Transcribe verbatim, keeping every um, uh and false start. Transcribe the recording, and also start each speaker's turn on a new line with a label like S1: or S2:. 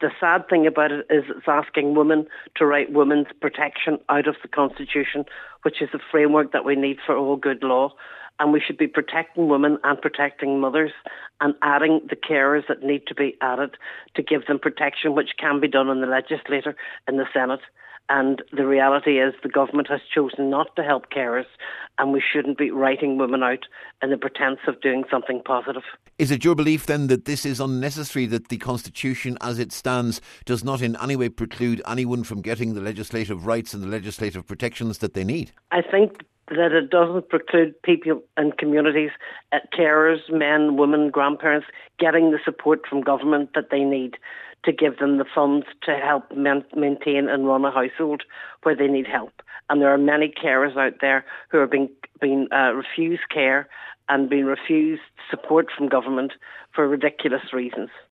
S1: The sad thing about it is it's asking women to write women's protection out of the Constitution, which is the framework that we need for all good law. And we should be protecting women and protecting mothers and adding the carers that need to be added to give them protection, which can be done in the legislature, in the Senate. And the reality is the government has chosen not to help carers, and we shouldn't be writing women out in the pretence of doing something positive.
S2: Is it your belief then that this is unnecessary, that the Constitution as it stands does not in any way preclude anyone from getting the legislative rights and the legislative protections that they need?
S1: I think that it doesn't preclude people and communities, uh, carers, men, women, grandparents, getting the support from government that they need to give them the funds to help man- maintain and run a household where they need help. And there are many carers out there who are being, being uh, refused care and being refused support from government for ridiculous reasons.